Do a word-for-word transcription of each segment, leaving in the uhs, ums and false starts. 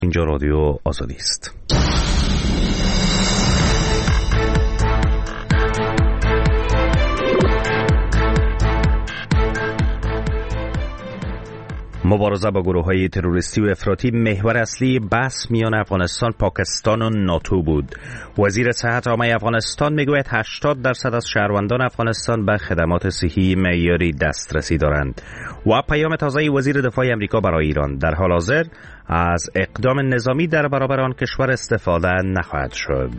اینجا رادیو آزادی است. مبارزه با گروه‌های تروریستی و افراطی محور اصلی بحث میان افغانستان، پاکستان و ناتو بود. وزیر صحت عامه افغانستان میگوید هشتاد درصد از شهروندان افغانستان به خدمات صحی معیاری دسترسی دارند. و پیام تازه وزیر دفاع آمریکا برای ایران: در حال حاضر از اقدام نظامی در برابر آن کشور استفاده نخواهد شد.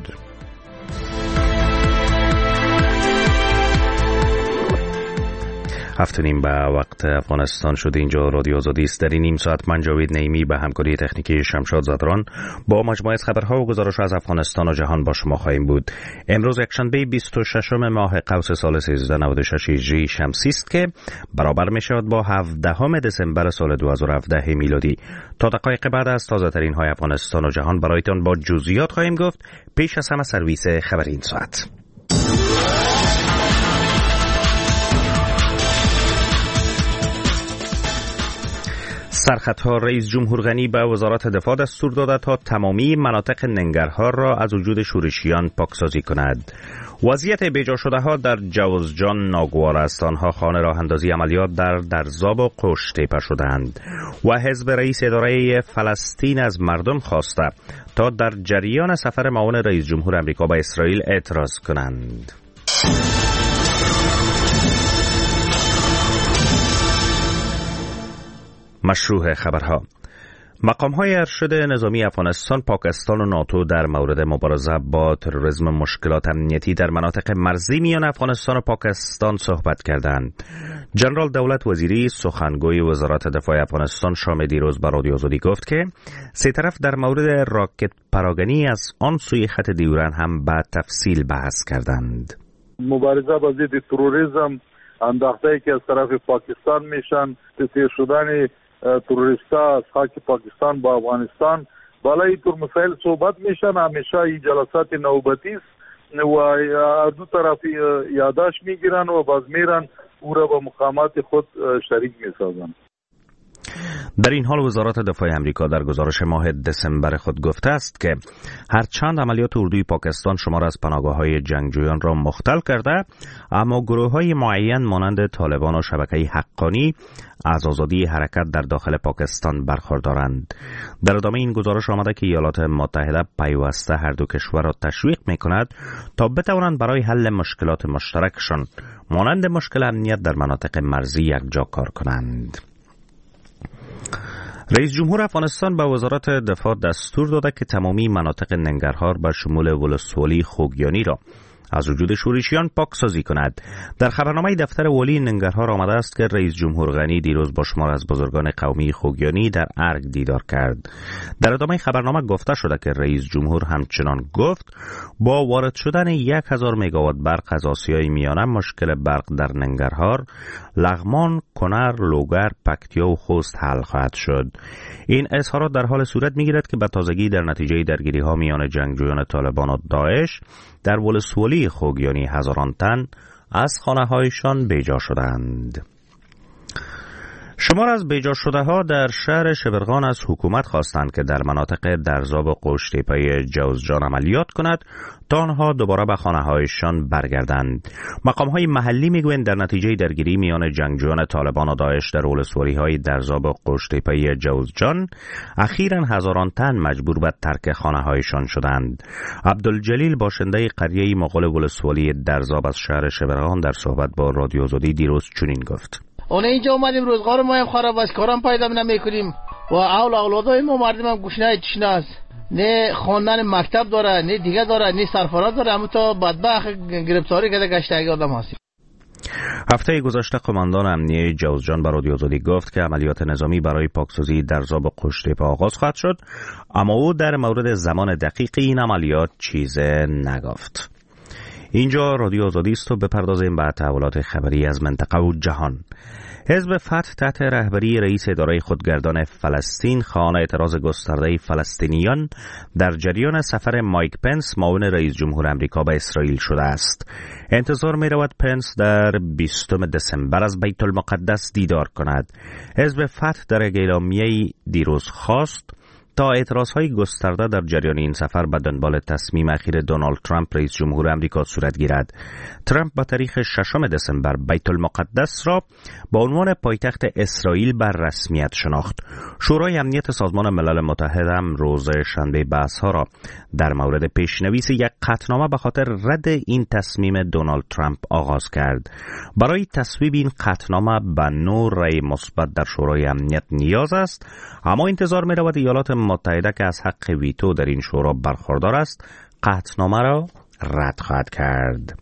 هفت نیم به وقت افغانستان شده. اینجا رادیو آزادی است. در این نیم ساعت من جاوید نعیمی به همکاری تکنیکی شمشاد زادران با مجموعه از خبرها و گزارش از افغانستان و جهان با شما خواهیم بود. امروز یکشنبه بیست و ششم ماه قوس سال سیزده نود و شش هجری شمسی است که برابر می شود با هفدهم دسامبر سال دو هزار و هفده میلادی. تا دقایق بعد از تازه ترین های افغانستان و جهان برایتان با جزئیات خواهیم گفت. پیش از همه سرویس خبر این ساعت. سرخطها: رئیس جمهور غنی به وزارت دفاع دستور داده تا تمامی مناطق ننگرهار را از وجود شورشیان پاکسازی کند. وضعیت بیجا شده ها در جوزجان ناگوار است. آنها خانه راه اندازی عملیات در درزاب و قش تیپه شدند. و حزب رئیس اداره فلسطین از مردم خواسته تا در جریان سفر معاون رئیس جمهور آمریکا به اسرائیل اعتراض کنند. مشروع خبرها: مقام‌های ارشد نظامی افغانستان، پاکستان و ناتو در مورد مبارزه با تروریسم مشکلات امنیتی در مناطق مرزی میان افغانستان و پاکستان صحبت کردند. جنرال دولت وزیری، سخنگوی وزارت دفاع افغانستان، شام دیروز به رادیو آزادی گفت که سه طرف در مورد راکت پراگنی از آن سوی خط دیورن هم به تفصیل بحث کردند. مبارزه با ضد تروریسم انداخته‌ای که از طرف پاکستان میشن، تسخیر شدن تروریستا از خاک پاکستان با افغانستان، بالا اینطور مسائل صحبت میشن. همیشه این جلسات نوبتی است و دو طرف یادداشت میگیرن و باز میرن او را با مقامات خود شریک میسازن. در این حال وزارت دفاع آمریکا در گزارش ماه دسامبر خود گفته است که هرچند عملیات اردوی پاکستان شمار از پناهگاه‌های جنگجویان را مختل کرده، اما گروه‌های معین مانند طالبان و شبکه حقانی از آزادی حرکت در داخل پاکستان برخوردارند. در ادامه این گزارش آمده که ایالات متحده پیوسته هر دو کشور را تشویق می‌کند تا بتوانند برای حل مشکلات مشترکشان مانند مشکل امنیت در مناطق مرزی یکجا کار کنند. رئیس جمهور افغانستان به وزارت دفاع دستور داده که تمامی مناطق ننگرهار به شمول ولسوالی خوگیانی را از وجود شورشیان پاکسازی کند. در خبرنامه دفتر والی ننگرهار آمده است که رئیس جمهور غنی دیروز با شمار از بزرگان قومی خوگیانی در ارگ دیدار کرد. در ادامه خبرنامه گفته شده که رئیس جمهور همچنان گفت با وارد شدن یک هزار مگاوات برق از آسیای میانه مشکل برق در ننگرهار، لغمان، کنر، لوگر، پکتیا و خوست حل خواهد شد. این اظهارات در حال صورت میگیرد که به تازگی در نتیجه درگیری ها میان جنگجویان طالبان و داعش در ولسوالی خوگیانی هزاران تن از خانه هایشان بیجا شدند. شمار از بیجا شده ها در شهر شبرغان از حکومت خواستند که در مناطق درزاب و قشتیپه جوزجان عملیات کند تا آنها دوباره به خانه هایشان برگردند. مقام های محلی میگویند در نتیجه درگیری میان جنگجویان طالبان و داعش در ولسوالی های درزاب و قشتیپه جوزجان اخیراً هزاران تن مجبور به ترک خانه هایشان شدند. عبدالجلیل باشنده قریه مغول ولسوالی درزاب از شهر شبرغان در صحبت با رادیو آزادی دیروز چنین گفت: اون اینجا اومدیم روزگار ما هم خراب است، کارم پیدا نمیکنیم و اول اولادای ما مردم هم گوشنه تشنه است، نه خواندن مکتب داره، نه دیگه داره، نه سرفراز داره، اما تا بدبخت گرفتاری کرده گشتگی آدم هستیم. هفته گذشته قماندان امنیه جوزجان به رادیو آزادی گفت که عملیات نظامی برای پاکسازی درزاب و قشتیپه آغاز خواهد شد، اما او در مورد زمان دقیق این عملیات چیز نگفت. اینجا رادیو آزادی است و بپردازیم به تحولات خبری از منطقه و جهان. حزب فتح تحت رهبری رئیس اداره خودگردان فلسطین خواهان اعتراض گسترده فلسطینیان در جریان سفر مایک پنس معاون رئیس جمهور آمریکا به اسرائیل شده است. انتظار می رود پنس در بیستم دسامبر از بیت المقدس دیدار کند. حزب فتح در یک اعلامیه دیروز خواست تا اعتراضهای گسترده در جریان این سفر به دنبال تصمیم اخیر دونالد ترامپ رئیس جمهور آمریکا صورت گیرد. ترامپ با تاریخ ششم دسامبر بیت المقدس را با عنوان پایتخت اسرائیل بر رسمیت شناخت. شورای امنیت سازمان ملل متحد هم روز شنبه بحث‌ها را در مورد پیشنویس یک قطعنامه به خاطر رد این تصمیم دونالد ترامپ آغاز کرد. برای تصویب این قطعنامه به نو رأی مثبت در شورای امنیت نیاز است، اما انتظار می رود ایالات متحده که از حق ویتو در این شورا برخوردار است قطعنامه را رد خواهد کرد.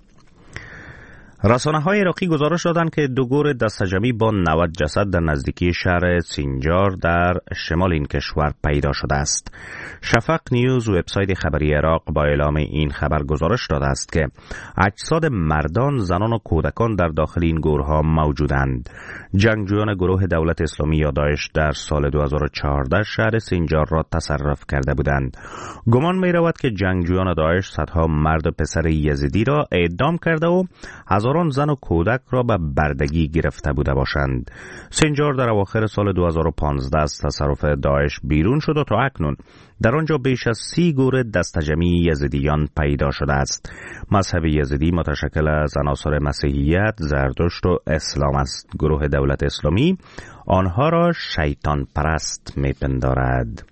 رسانه‌های عراقی گزارش دادند که دو گور دسته‌جمعی با نود جسد در نزدیکی شهر سینجار در شمال این کشور پیدا شده است. شفق نیوز وبسایت خبری عراق با اعلام این خبر گزارش داده است که اجساد مردان، زنان و کودکان در داخل این گورها موجودند. جنگجویان گروه دولت اسلامی یا داعش در سال دو هزار و چهارده شهر سینجار را تصرف کرده بودند. گمان می رود که جنگجویان داعش صدها مرد و پسر یزیدی را اعدام کرده و هزاران زن و کودک را به بردگی گرفته بوده باشند. سینجار در اواخر سال دو هزار و پانزده از تصرف داعش بیرون شد و تا اکنون در آنجا بیش از سی گور دسته‌جمعی یزیدیان پیدا شده است. مذهب یزیدی متشکل از عناصر مسیحیت، زرتشت و اسلام است. گروه دولت اسلامی آنها را شیطان پرست می‌پندارد.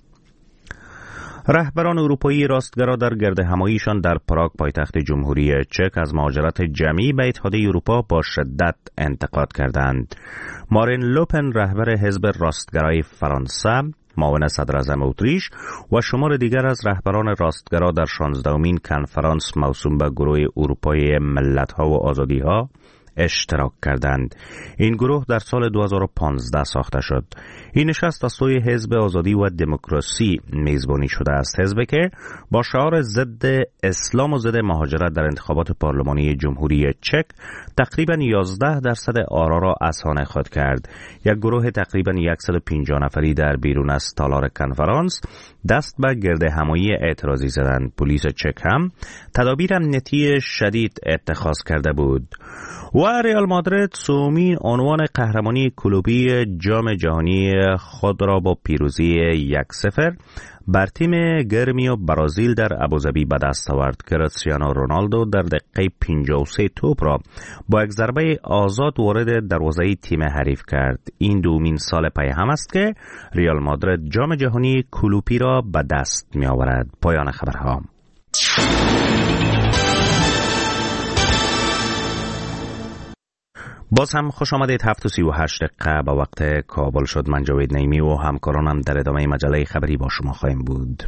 رهبران اروپایی راستگرا در گردهماییشان در پراگ پایتخت جمهوری چک از مهاجرت جمعی به اتحادیه اروپا با شدت انتقاد کردند. مارین لوپن رهبر حزب راستگرای فرانسه، معاون صدراعظم اتریش و شمار دیگر از رهبران راستگرا در شانزدهمین کنفرانس موسوم به گروه اروپای ملت‌ها و آزادی‌ها اشتراک کردند. این گروه در سال دو هزار و پانزده ساخته شد. این نشست از سوی حزب آزادی و دموکراسی میزبانی شده است، حزبی که با شعار ضد اسلام و ضد مهاجرت در انتخابات پارلمانی جمهوری چک تقریبا یازده درصد آرا را اسانه خود کرد. یک گروه تقریبا صد و پنجاه نفری در بیرون از تالار کنفرانس دست به گردهمایی اعتراضی زدند. پلیس چک هم تدابیر امنیتی شدید اتخاذ کرده بود. و ریال مادرید سومین عنوان قهرمانی کلوبی جام جهانی خود را با پیروزی یک صفر بر تیم گرمی و برازیل در ابوظبی به دست آورد. کریستیانو رونالدو در دقیقه پنجاه و سه توپ را با یک ضربه آزاد وارد دروازه تیم حریف کرد. این دومین سال پی هم است که ریال مادرید جام جهانی کلوبی را به دست می آورد. پایان خبرها. باز هم خوش آمدید. هفت و سی و هشت دقیقه به وقت کابل شد. من جاوید نعیمی و همکارانم در ادامه مجله خبری با شما خواهیم بود.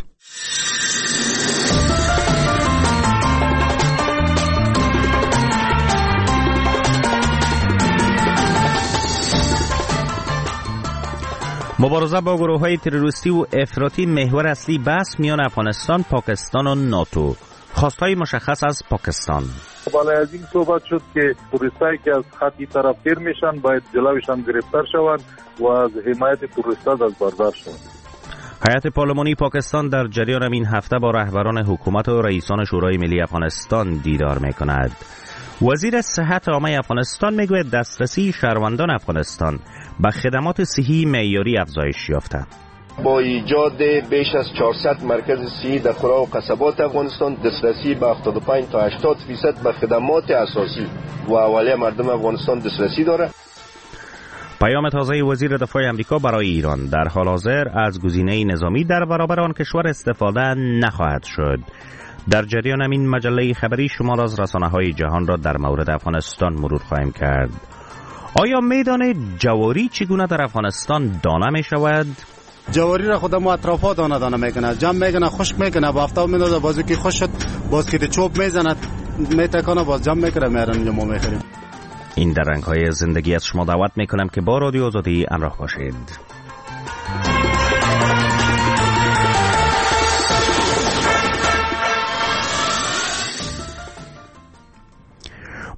مبارزه با گروه‌های تروریستی و افراطی محور اصلی بحث میان افغانستان، پاکستان و ناتو. خواستهای مشخص از پاکستان. بالای از این صحبت شد که توریستایی که از خطی طرفدار میشن باید جلویشان گرفتار شوند و از حمایت توریستا از بردار شوند. هیئت پارلمانی پاکستان در جریان این هفته با رهبران حکومت و رئیسان شورای ملی افغانستان دیدار میکند. وزیر صحت عامه افغانستان میگوید دسترسی شهروندان افغانستان به خدمات صحی معیاری افزایش یافته. با ایجاد بیش از چهارصد مرکز صحی در قرا و قصبات افغانستان دسترسی به هفتاد و پنج تا هشتاد درصد به خدمات اساسی و اولیه مردم افغانستان دسترسی دارد. پیام تازه وزیر دفاع آمریکا برای ایران: در حال حاضر از گزینه نظامی در برابر آن کشور استفاده نخواهد شد. در جریان همین مجله خبری شمار از رسانه‌های جهان را در مورد افغانستان مرور خواهیم کرد. آیا میدان جواری چگونه در افغانستان دانه می شود؟ جواری را خودم اطرافا دانه دانه میکنه، جمع میکنه، خشک میکنه، با آفتاب میندازه، بازو که خوش شد باز که چوب میزنه میتکانه باز جمع میکنه میارن اینجا ما میخریم. این در رنگ‌های زندگی از شما دعوت میکنم که با رادیو آزادی همراه باشید.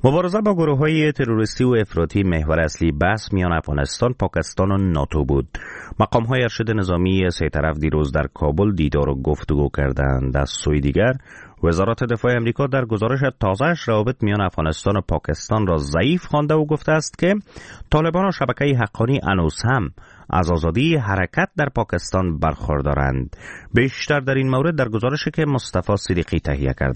مبارزه با گروه‌های تروریستی و افراطی محور اصلی بحث میان افغانستان، پاکستان و ناتو بود. مقام‌های ارشد نظامی سه طرف دیروز در کابل دیدار و گفتگو کردند. از سوی دیگر وزارت دفاع امریکا در گزارش تازه‌اش روابط میان افغانستان و پاکستان را ضعیف خوانده و گفته است که طالبان و شبکه حقانی هنوز هم از آزادی حرکت در پاکستان برخوردارند. بیشتر در این مورد در گزارشی که مصطفی صدیقی تهیه کرده.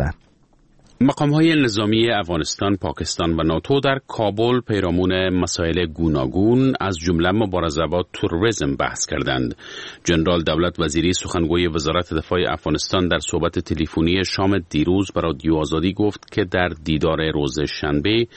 مقام‌های نظامی افغانستان، پاکستان و ناتو در کابل پیرامون مسائل گوناگون از جمله مبارزه با تروریسم بحث کردند. جنرال دولت وزیری سخنگوی وزارت دفاع افغانستان در صحبت تلفنی شام دیروز به رادیو آزادی گفت که در دیدار روز شنبه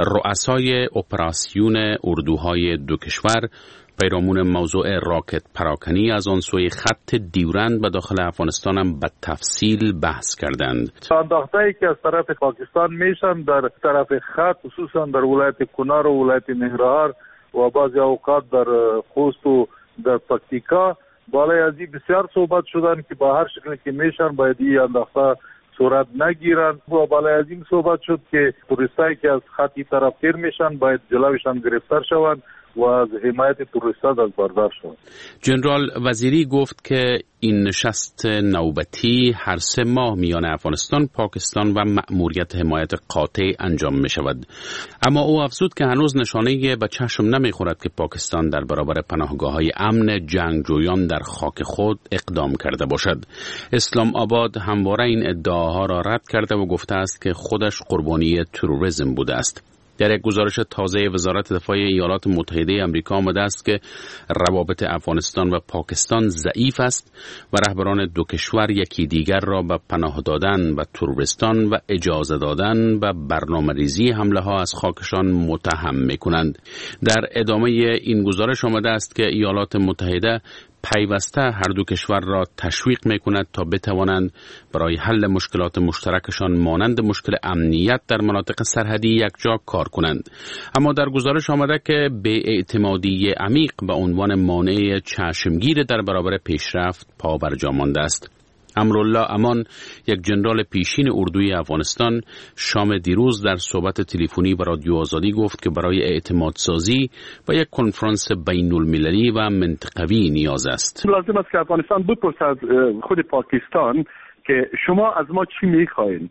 رؤسای اپراسیون اردوهای دو کشور پیرامون موضوع راکت پراکنی از آن سوی خط دیورند به داخل افغانستان هم به تفصیل بحث کردند. انداخته‌ای که از طرف پاکستان میشن در طرف خط، خصوصا در ولایت کنار و ولایت ننگرهار و بعضی اوقات در خوست و در پکتیکا، بالای از این بسیار صحبت شدن که با هر شکلی که میشن باید این انداخته صورت نگیرن و بالای از این صحبت شد که توریستایی که از خطی طرف تیر میشن باید جلوشان گرفتار شوند و از حمایت توریستان از بردار شد. جنرال وزیری گفت که این نشست نوبتی هر سه ماه میان افغانستان، پاکستان و مأموریت حمایت قاطع انجام می شود. اما او افزود که هنوز نشانه به چشم نمی خورد که پاکستان در برابر پناهگاه‌های امن جنگجویان در خاک خود اقدام کرده باشد. اسلام آباد همواره این ادعاها را رد کرده و گفته است که خودش قربانی تروریسم بوده است. در یک گزارش تازه وزارت دفاع ایالات متحده آمریکا آمده است که روابط افغانستان و پاکستان ضعیف است و رهبران دو کشور یکی دیگر را به پناه دادن به تروریستان و اجازه دادن و برنامه‌ریزی حمله ها از خاکشان متهم می‌کنند. در ادامه این گزارش آمده است که ایالات متحده پیوسته هر دو کشور را تشویق می‌کند تا بتوانند برای حل مشکلات مشترکشان مانند مشکل امنیت در مناطق سرحدی یکجا کار کنند. اما در گزارش آمده که بی‌اعتمادی عمیق به عنوان مانع چشمگیر در برابر پیشرفت پا برجا مانده است. امرالله امان، یک جنرال پیشین اردوی افغانستان، شام دیروز در صحبت تلفنی با رادیو آزادی گفت که برای اعتماد سازی و یک کنفرانس بین المللی و منطقوی نیاز است. لازم است که افغانستان بپرسد از خود پاکستان که شما از ما چی میخواین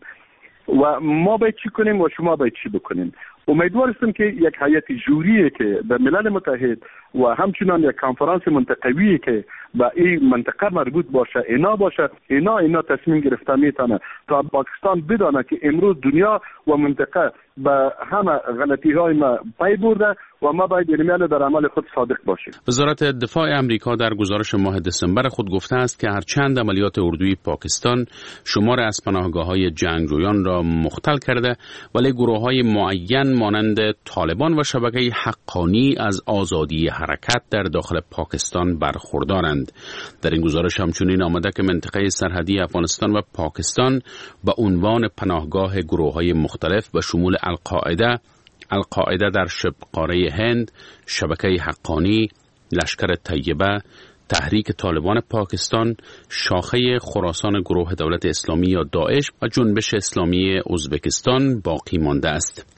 و ما باید چی کنیم و شما باید چی بکنیم. امیدوار هستم که یک هیئت جوری که به ملل متحد و همچنان یک کنفرانس منطقوی که به این منطقه مربوط باشه اینا باشه اینا اینا تصمیم گرفته میتونه تا پاکستان بدانه که امروز دنیا و منطقه به همه غلطی های ما پی برده و ما باید میل در عمل خود صادق باشیم. وزارت دفاع امریکا در گزارش ماه دسامبر خود گفته است که هرچند عملیات اردوی پاکستان شمار از پناهگاه‌های جنگجویان را مختل کرده، ولی گروه‌های معین مانند طالبان و شبکه حقانی از آزادی حرکت در داخل پاکستان برخوردارند. در این گزارش همچنین آمده که منطقه سرحدی افغانستان و پاکستان به عنوان پناهگاه گروه‌های مختلف به شمول القاعده، القاعده در شبه قاره هند، شبکه حقانی، لشکر طیبه، تحریک طالبان پاکستان، شاخه خراسان گروه دولت اسلامی یا داعش و جنبش اسلامی ازبکستان باقی مانده است.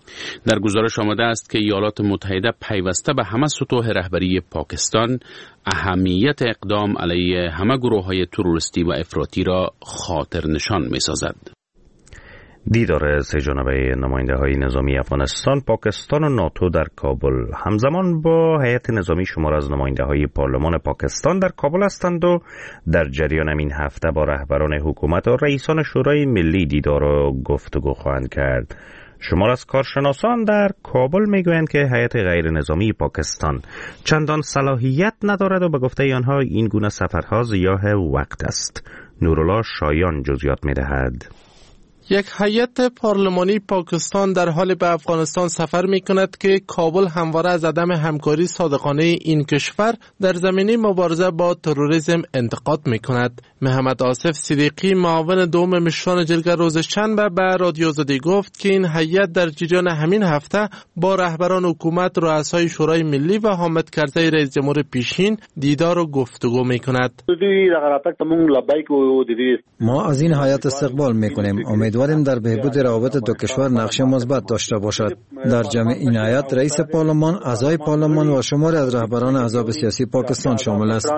در گزارش آمده است که ایالات متحده پیوسته به همه سطوح رهبری پاکستان اهمیت اقدام علیه همه گروه‌های تروریستی و افراطی را خاطر نشان می‌سازد. دیدار سه جانبه نماینده‌های نظامی افغانستان، پاکستان و ناتو در کابل همزمان با هیئت نظامی شمار از نماینده‌های پارلمان پاکستان در کابل هستند و در جریان این هفته با رهبران حکومت و رئیسان شورای ملی دیدار و گفتگو خواهند کرد. شمار از کارشناسان در کابل میگویند که هیئت غیر نظامی پاکستان چندان صلاحیت ندارد و به گفته آنها این گونه سفرها ضیاع وقت است. نورالله شایان جزئیات میدهد. یک هیئت پارلمانی پاکستان در حال به افغانستان سفر می کند که کابل همواره از عدم همکاری صادقانه این کشور در زمینه مبارزه با تروریسم انتقاد می کند. محمد آصف صدیقی، معاون دوم مشران جرگه روز شنبه به رادیو آزادی گفت که این هیئت در جریان همین هفته با رهبران حکومت، رؤسای شورای ملی و حامد کرزی رئیس جمهور پیشین دیدار و گفتگو می کند. ما از این هیئت استقبال می کنیم. امید امیدواریم در بهبود روابط دو کشور نقش مثبت داشته باشد. در جمع این هیئت رئیس پارلمان، اعضای پارلمان و شماری از رهبران احزاب سیاسی پاکستان شامل است.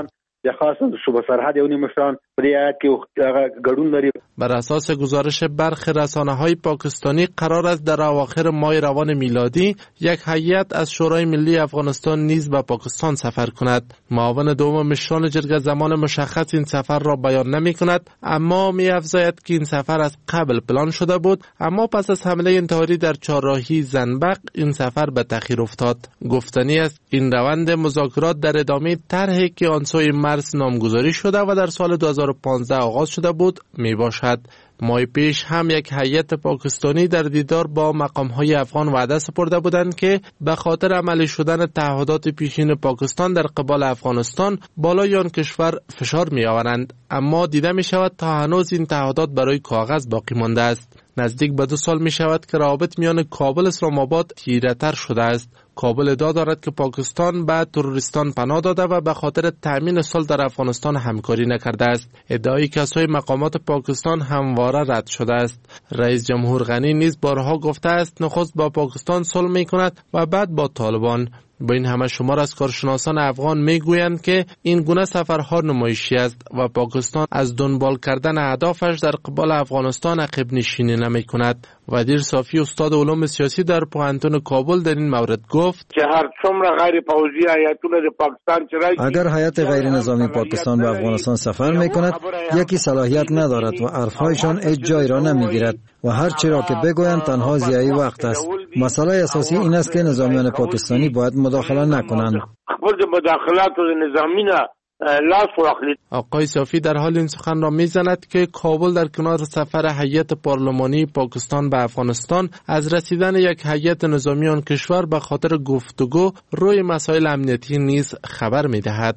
بر اساس گزارش برخی رسانه‌های پاکستانی قرار است در اواخر ماه روان میلادی یک هیئت از شورای ملی افغانستان نیز به پاکستان سفر کند. معاون دوم مشران جرگه زمان مشخص این سفر را بیان نمی‌کند، اما می‌افزاید که این سفر از قبل پلان شده بود، اما پس از حمله انتحاری در چهارراهی زنبق این سفر به تأخیر افتاد. گفتنی است این روند مذاکرات در ادامه طرحی که آن سوی مرز نامگذاری شده و در سال دو هزار و پانزده آغاز شده بود می باشد. ماه پیش هم یک هیئت پاکستانی در دیدار با مقام‌های افغان وعده سپرده بودند که به خاطر عملی شدن تعهدات پیشین پاکستان در قبال افغانستان بالای آن کشور فشار می آورند، اما دیده می شود تا هنوز این تعهدات برای کاغذ باقی مانده است. نزدیک به دو سال می شود که روابط میان کابل اسلام آباد تیره‌تر شده است. کابل ادعا دارد که پاکستان به تروریستان پناه داده و به خاطر تأمین صلح در افغانستان همکاری نکرده است. ادعای کسای مقامات پاکستان همواره رد شده است. رئیس جمهور غنی نیز بارها گفته است نخست با پاکستان صلح می‌کند و بعد با طالبان. با این همه شمار از کارشناسان افغان میگویند که این گونه سفرها نمایشی است و پاکستان از دنبال کردن اهدافش در قبال افغانستان عقب نشینی نمی کند. ودیر صافی استاد علوم سیاسی در پوهنتون کابل در این مورد گفت که هر څومره غیر پوځي هیئتونه د پاکستان چې اگر هیئت غیر نظامی پاکستان به افغانستان سفر میکند یکی صلاحیت ندارد و حرفهایشان هیچ جای را نمیگیرد و هر چی را که بگویند تنها ضیاعی وقت است. مسئله اساسی این است که نظامیان پاکستانی باید مداخله نکنند. خپل مداخلات نظامی نه آقای صافی در حال این سخن را میزند که کابل در کنار سفر هیئت پارلمانی پاکستان به افغانستان از رسیدن یک هیئت نظامی آن کشور به خاطر گفتگو روی مسائل امنیتی نیز خبر میدهد.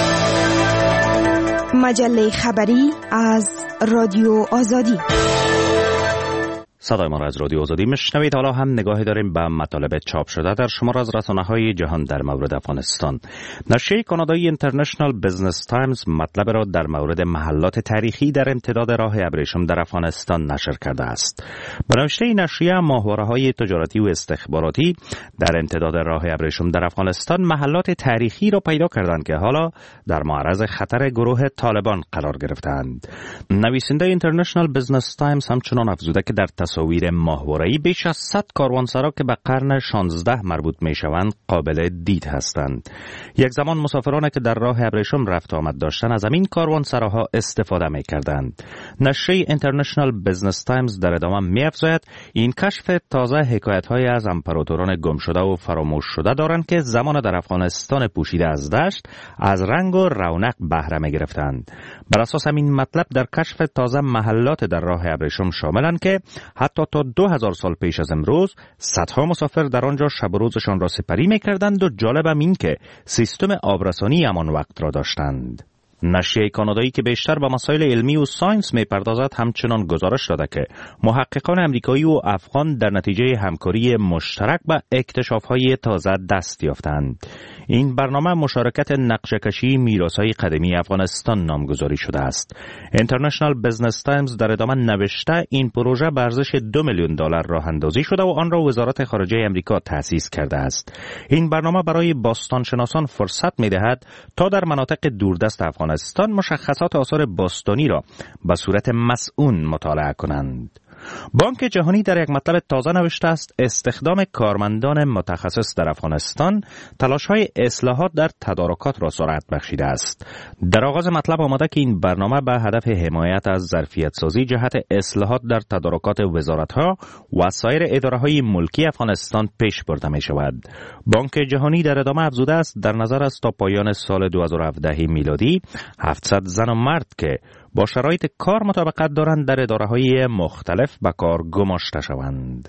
مجله خبری از رادیو آزادی. صدای ما را از رادیو آزادی میشنوید. حالا هم نگاهی داریم به مطالب چاپ شده در شمار از رسانه‌های جهان در مورد افغانستان. نشریه کانادایی اینترنشنال بزنس تایمز مطلب را در مورد محلات تاریخی در امتداد راه ابریشم در افغانستان نشر کرده است. به نوشته این نشریه ماهواره‌های تجارتی و استخباراتی در امتداد راه ابریشم در افغانستان محلات تاریخی را پیدا کردند که حالا در معرض خطر گروه طالبان قرار گرفتند. نویسنده اینترنشنال بزنس تایمز همچنان افزوده که در تصاویر ماهواره‌ای بیش از صد کاروانسرا که به قرن شانزده مربوط می‌شوند قابل دید هستند. یک زمان مسافرانی که در راه ابریشم رفت آمد داشتند از همین کاروانسراها استفاده می‌کردند. نشریه اینترنشنال بزنس تایمز در ادامه می‌افزاید این کشف تازه حکایت‌های از امپراتوران گمشده و فراموش شده دارند که زمان در افغانستان پوشیده از دشت از رنگ و رونق بهره می‌گرفتند. بر اساس همین مطلب در کشف تازه محلات در راه ابریشم شاملند که حتی تا دو هزار سال پیش از امروز صدها مسافر در آنجا شب و روزشان را سپری می‌کردند و جالبم این که سیستم آبرسانی همان وقت را داشتند. نشریه کانادایی که بیشتر به مسائل علمی و ساینس می‌پردازد همچنان گزارش داده که محققان امریکایی و افغان در نتیجه همکاری مشترک به اکتشاف‌های تازه دست یافتند. این برنامه مشارکت نقشه‌کشی میراث‌های قدیمی افغانستان نامگذاری شده است. اینترنشنال بزنس تایمز در ادامه نوشته این پروژه به ارزش دو میلیون دلار راه اندازی شده و آن را وزارت خارجه امریکا تأسیس کرده است. این برنامه برای باستانشناسان فرصت می‌دهد تا در مناطق دوردست افغانستان مشخصات آثار باستانی را به صورت مسئول مطالعه کنند. بانک جهانی در یک مطلب تازه نوشته است استخدام کارمندان متخصص در افغانستان تلاش‌های اصلاحات در تدارکات را سرعت بخشیده است. در آغاز مطلب آمده که این برنامه به هدف حمایت از ظرفیت سازی جهت اصلاحات در تدارکات وزارت‌ها و سایر اداره‌های ملکی افغانستان پیش برده می‌شود. بانک جهانی در ادامه افزوده است در نظر است تا پایان سال دو هزار و هفده میلادی هفتصد زن و مرد که با شرایط کار مطابقت دارند در اداره‌های مختلف به کار گماشته شوند.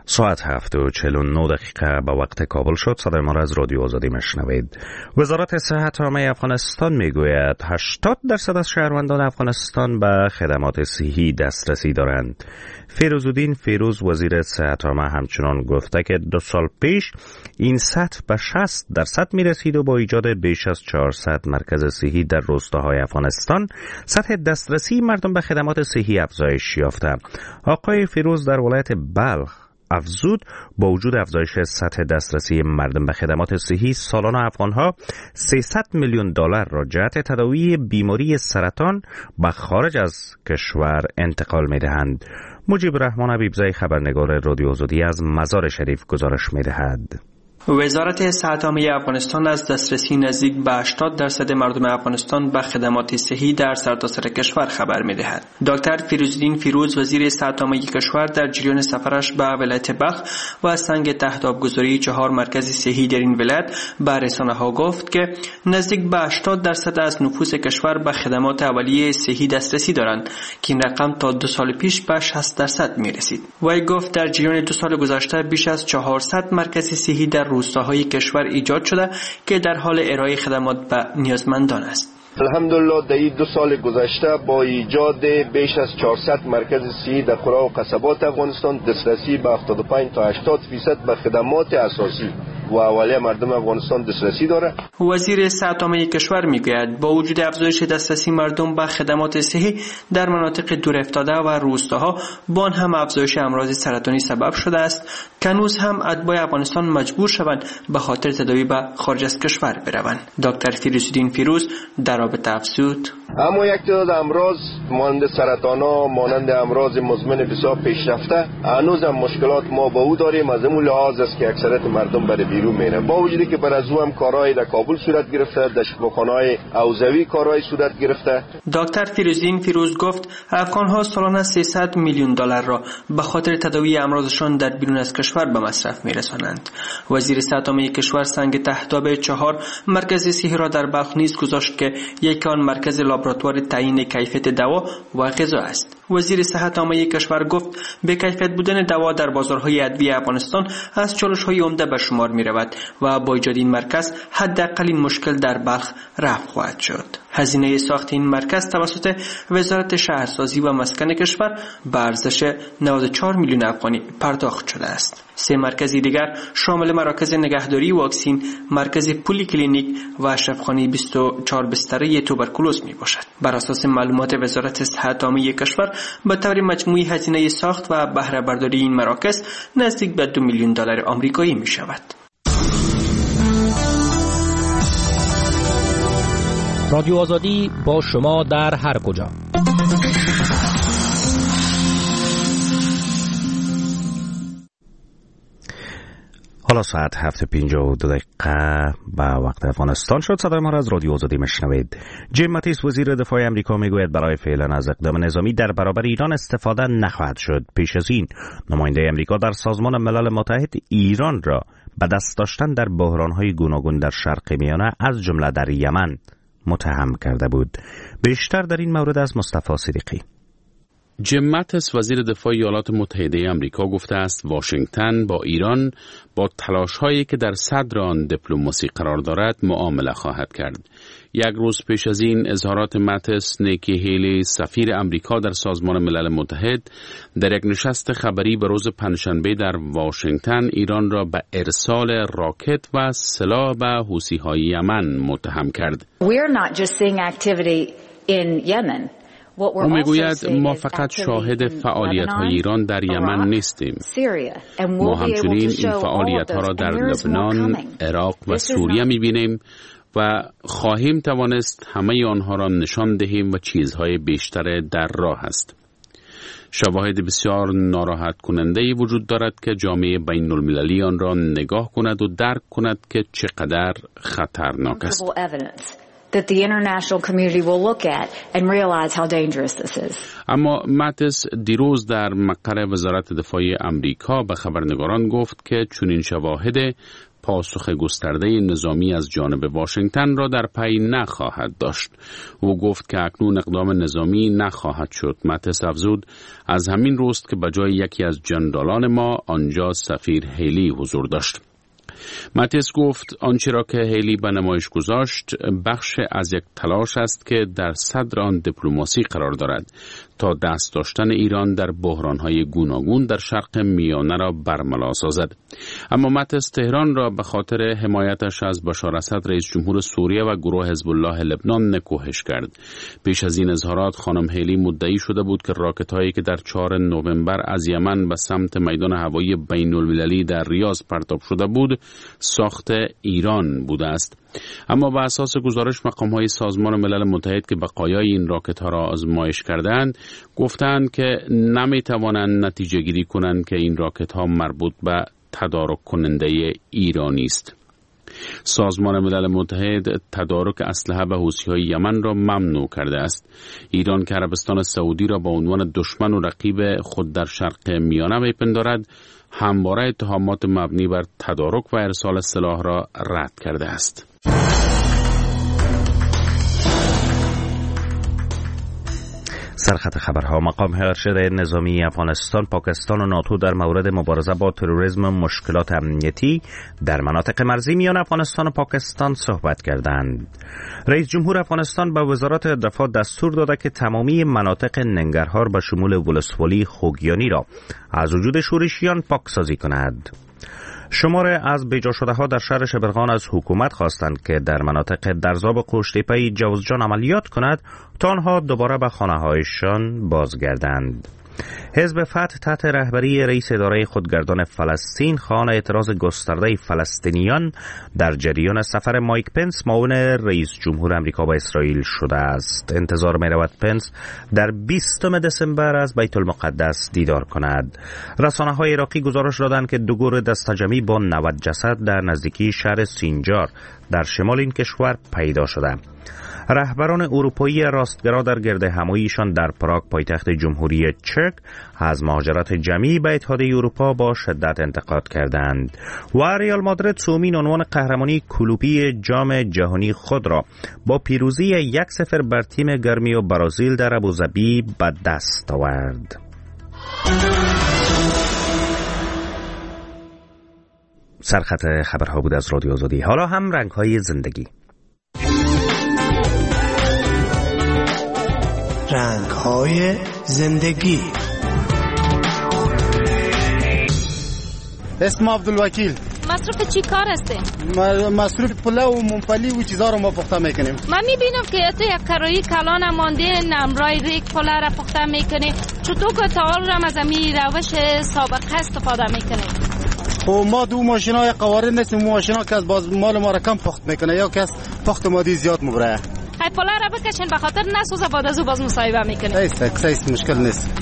ساعت هفت و چهل و نه دقیقه به وقت کابل شد. صدای ما را از رادیو آزادی میشنوید. وزارت صحت عامه افغانستان میگوید هشتاد درصد از شهروندان افغانستان به خدمات صحی دسترسی دارند. فیروزالدین فیروز وزیر صحت عامه همچنان گفته که دو سال پیش این سطح به شصت درصد میرسید و با ایجاد بیش از چهارصد مرکز صحی در روستاهای افغانستان سطح دسترسی مردم به خدمات صحی افزایش یافته. آقای فیروز در ولایت بلخ افزود با وجود افزایش سطح دسترسی مردم به خدمات صحی سالانه افغانها سیصد میلیون دلار را جهت تداوی بیماری سرطان به خارج از کشور انتقال می‌دهند. مجیب رحمان حبیبزاده خبرنگار رادیو آزادی از مزار شریف گزارش می‌دهد. وزارت صحت عامه افغانستان از دسترسی نزدیک به هشتاد درصد مردم افغانستان به خدمات صحی در سرتاسر کشور خبر می‌دهد. دکتر فیروزالدین فیروز وزیر صحت عامه کشور در جریان سفرش به ولایت بلخ و سنگ تحت آبگذاری چهار مرکز صحی در این ولایت به رسانه‌ها گفت که نزدیک به هشتاد درصد از نفوس کشور به خدمات اولیه صحی دسترسی دارند که این رقم تا دو سال پیش به شصت درصد می‌رسید. وی گفت در جریان دو سال گذشته بیش از چهارصد مرکز صحی در روستاهای کشور ایجاد شده که در حال ارائه خدمات به نیازمندان است. الحمدلله در این دو سال گذشته با ایجاد بیش از چهارصد مرکز صحی در قرا و قصبات افغانستان دسترسی به هفتاد و پنج تا هشتاد درصد به خدمات اساسی و اولیه مردم افغانستان دسترسی داره. وزیر صحت عامه کشور میگوید با وجود افزایش دسترسی مردم به خدمات صحی در مناطق دورافتاده و روستاها با آن هم افزایش امراض سرطانی سبب شده است که هنوز هم اتباع افغانستان مجبور شوند به خاطر تداوی به خارج از کشور بروند. دکتر فیروزالدین فیروز در رابطه افزود اما یک تعداد امراض مانند سرطانا، مانند امراض مزمن بسیار پیشرفته هنوز هم مشکلات ما با او داریم. از این لحاظ است که اکثریت مردم بر بیرون میره. با وجودی که بر از او هم کارهای در کابل صورت گرفته، در شفاخانه‌های اوزوی کارهای صورت گرفته. دکتر فیروزالدین فیروز گفت افغان‌ها سالانه سیصد میلیون دلار را به خاطر تداوی امراضشان در بیرون از کشور به مصرف میرسانند. وزیر صحت عامه کشور سنگ ته‌تاب چهار مرکز صحی را در بلخ نیز گذاشت که یک آن مرکز لابراتوار تعیین کیفیت دوا و غذا است. وزیر صحت عامه کشور گفت به کیفیت بودن دوا در بازارهای ادویه افغانستان از چالش‌های عمده به شمار می‌رود و با ایجاد این مرکز حداقل این مشکل در بلخ رفع خواهد شد. هزینه ساخت این مرکز توسط وزارت شهرسازی و مسکن کشور به ارزش نود و چهار میلیون افغانی پرداخت شده است. سه مرکزی دیگر شامل مراکز نگهداری واکسین، مرکز پولی کلینیک و اشرفخانه بیست و چهار بستره توبرکولوز می باشد. بر اساس معلومات وزارت صحت عامه کشور به طور مجموعی هزینه ساخت و بهره برداری این مراکز نزدیک به دو میلیون دلار آمریکایی می شود. رادیو آزادی با شما در هر کجا. حالا ساعت هفت پنجاه و دو دقیقه به وقت افغانستان شد. صدای ما را از رادیو آزادی میشنوید. جیم ماتیس وزیر دفاع آمریکا میگوید برای فعلا از اقدام نظامی در برابر ایران استفاده نخواهد شد. پیش از این نماینده آمریکا در سازمان ملل متحد ایران را به دست داشتن در بحران‌های گوناگون در شرق میانه از جمله در یمن متهم کرده بود. بیشتر در این مورد از مصطفی صدیقی. جیم ماتیس وزیر دفاع ایالات متحده آمریکا گفته است واشنگتن با ایران با تلاش‌هایی که در صدر آن دیپلماسی قرار دارد معامله خواهد کرد. یک روز پیش از این اظهارات ماتیس، نیکی هیلی سفیر آمریکا در سازمان ملل متحد در یک نشست خبری به روز پنجشنبه در واشنگتن ایران را به ارسال راکت و سلاح به حوثی‌های یمن متهم کرد. We're not just seeing activity in Yemen. او میگوید ما فقط شاهد فعالیت های ایران در یمن نیستیم. ما همچنین این فعالیت ها را در لبنان، عراق و سوریه میبینیم و خواهیم توانست همه آنها را نشان دهیم و چیزهای بیشتر در راه است. شواهد بسیار ناراحت کننده وجود دارد که جامعه بین المللی آن را نگاه کند و درک کند که چقدر خطرناک است. that the international community will look at and realize how dangerous this is. اما ماتیس دیروز در مقر وزارت دفاع آمریکا به خبرنگاران گفت که چنین شواهد پاسخ گسترده نظامی از جانب واشنگتن را در پی نخواهد داشت. او گفت که اکنون اقدام نظامی نخواهد شد. ماتس افزود از همین روست که بجای یکی از جنرالان ما آنجا سفیر هیلی حضور داشت. ماتس گفت آنچه را که هیلی به نمایش گذاشت بخش از یک تلاش است که در صدر آن دیپلماسی قرار دارد تا دست داشتن ایران در بحران‌های گوناگون در شرق میانه را برملا سازد. اما ماتس تهران را به خاطر حمایتش از بشار اسد رئیس جمهور سوریه و گروه حزب الله لبنان نکوهش کرد. پیش از این اظهارات خانم هیلی مدعی شده بود که راکت‌هایی که در چهارم نوامبر از یمن به سمت میدان هوایی بین‌المللی در ریاض پرتاب شده بود ساخت ایران بوده است. اما بر اساس گزارش مقام‌های سازمان ملل متحد که بقایای این راکت‌ها را آزمایش کردند گفتند که نمی‌توانند نتیجه گیری کنند که این راکت‌ها مربوط به تدارک کننده ایرانی است. سازمان ملل متحد تدارک اسلحه به حوثی‌های یمن را ممنوع کرده است. ایران که عربستان سعودی را به عنوان دشمن و رقیب خود در شرق میانه می‌پندارد، همواره اتهامات مبنی بر تدارک و ارسال سلاح را رد کرده است. سرخط خبرها. مقام ارشد نظامی افغانستان، پاکستان و ناتو در مورد مبارزه با تروریسم و مشکلات امنیتی در مناطق مرزی میان افغانستان و پاکستان صحبت کردند. رئیس جمهور افغانستان به وزارت دفاع دستور داده که تمامی مناطق ننگرهار به شمول ولسوالی خوگیانی را از وجود شورشیان پاکسازی کند. شماره از بیجا شده ها در شهر شبرغان از حکومت خواستند که در مناطق درزاب و قوشتیپه جوزجان عملیات کند تا آنها دوباره به خانه هایشان بازگردند. حزب فتح تحت رهبری رئیس اداره خودگردان فلسطین خواهان اعتراض گسترده فلسطینیان در جریان سفر مایک پنس معاون رئیس جمهور آمریکا به اسرائیل شده است. انتظار می رود پنس در بیستم دسامبر از بیت المقدس دیدار کند. رسانه های عراقی گزارش دادند که دو گروه دسته‌جمعی با نود جسد در نزدیکی شهر سینجار در شمال این کشور پیدا شده. رهبران اروپایی راستگرا در گرد هماییشان در پراگ پایتخت جمهوری چک از مهاجرت جمعی به اتحادیه اروپا با شدت انتقاد کردند و ریال مادرید سومین عنوان قهرمانی کلوبی جام جهانی خود را با پیروزی یک صفر بر تیم گرمی و برازیل در ابوظبی به دست آورد. سرخط خبرها بود از رادیو آزادی. حالا هم رنگ‌های زندگی. رنگ‌های زندگی. اسم عبدالوکیل. مصروف چی کار هستی؟ مصروف پلو و منفلی و چیزا رو ما پخته میکنیم. من میبینم که تو یک کرایی کلان مانده نمرای ریک پله را پخته میکنی. چطور که تعال را از امی روش سابقه استفاده میکنی؟ خب ما دو ماشینا یک قوارد نیستیم. ماشینا که از باز مال ما را کم پخت میکنه یا که از پخت مادی زیاد مبره. های پله را بکشن به خاطر نسوزه بعد از او باز مصاحبه میکنه. ایست ایست مشکل نیست.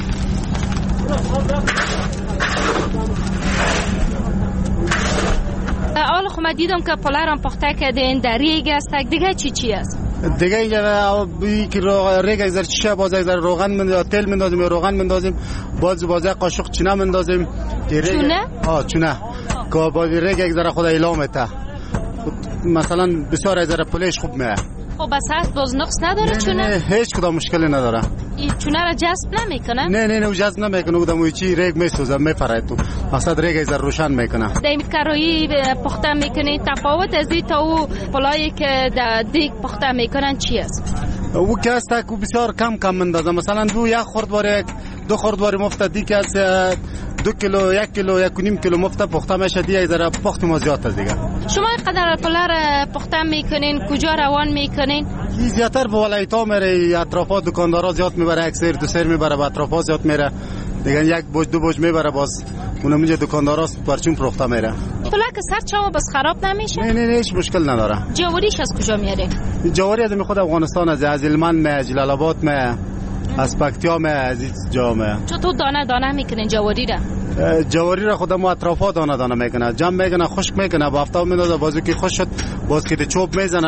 اول خو من دیدم که پله را پخته کردین در ریگ است. دیگه چی چی است؟ دیگه اینجا که ریگ از چیشه باز از روغن من تل میندازیم روغن میندازیم باز باز قاشق چونه میندازیم. چونه؟ آه چونه. که باز ریگ یک ذره خود ایلامته. مثلا بسیار از ذره پلهش خوب میه. خب بس هست باز نقص نداره نه چونه؟ نه هیچ کدام مشکلی نداره. این چونه را جذب نمیکنه؟ نه نه نه جذب نمیکنه. اون چی ریگ میسوزه میفره تو. مقصد ریگ از روشن میکنه. دیم کرایی پخته میکنی تفاوت از این تا او پلایی که در دیگ پخته میکنن چی است؟ او که است که بسیار کم کم مندازه. مثلا دو یک خردوار دو خردوار مفته دی که از دو کیلو یک کیلو یک و نیم کیلو مفته پخته میشه دیگه ذره پخت ما زیاد است دیگه. شما اینقدر پله را پخته میکنین کجا روان میکنین؟ زیاتر به ولایت‌ها میره. اطرافات دکاندارا زیاد میبره. یک سر دو سر میبره. به اطرافات زیاد میره دیگه. یک بوج دو بوج میبره باز اونم اینجا دکاندارا پرچون فروخته میره. پله که سر چاو بس خراب نمیشه؟ نه نه نه هیچ مشکل نداره. جواریش از کجا میاره؟ جواری از خود افغانستان از از هلمند می جلال آباد می از پکتیا می از این جا می. چطور دانه دانه میکنین جواری را؟ جواری را خود ما اطرافا دانه دانه میکنه. جمع میکنه خشک میکنه با هفته میندازه بازو که خوش شد باز که چوب میزند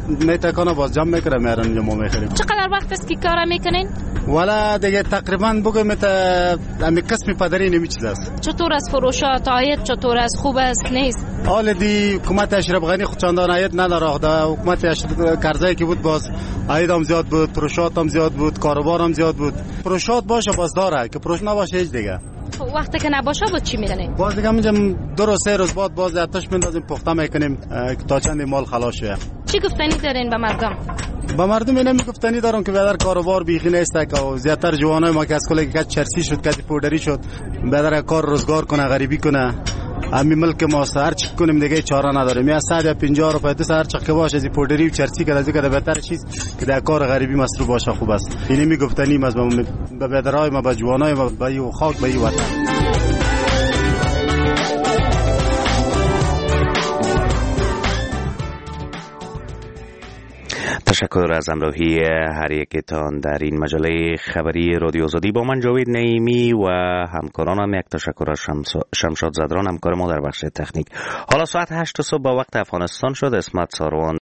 میتکانه باز جمع میکنه میارن اینجا ما میخریم. چقدر وقت است که کار میکنین؟ والا دیگه تقریبا بگم تا امی قسم پدری نمی چیز است. چطور از فروشات آید؟ چطور از خوب است نیست؟ حال دی حکومت اشرف غنی خود چندان آید نداره. دا حکومت اشرف کرزی که بود باز آید هم زیاد بود، فروشات هم زیاد بود، کاروبار هم زیاد بود. فروشات باشه باز داره که فروش نباشه هیچ دیگه. وقتی که نباشه بود چی میکنین؟ باز دیگه میگم دو روز سه روز بعد باز آتش میندازیم پخته میکنیم تا چند مال خلاص شه. چی گفتنی دارین به مردم؟ با مردم اینم میگفتنی دارم که بدر کاروبار بیخی نیست که زیاتر جوانای ما که از کلی که چرسی شد که پودری شد بدر کار روزگار کنه غریبی کنه. امی ملک ما هر چی کنیم دیگه چاره نداریم. یا صد یا پنجاه روپیه دست هر چی که باشه از پودری و چرسی که از اینکه بهتر چیز که در کار غریبی مصروف باشه خوب است. اینی میگفتنی از به بدرای ما به جوانای ما به خاک به وطن. تشکر از همراهی هر یکتان در این مجله خبری رادیو آزادی. با من جاوید نعیمی و همکارانم یک تشکر از شمشاد زدران همکار ما در بخش تکنیک. حالا ساعت هشت صبح با وقت افغانستان شد. اسمت ساروان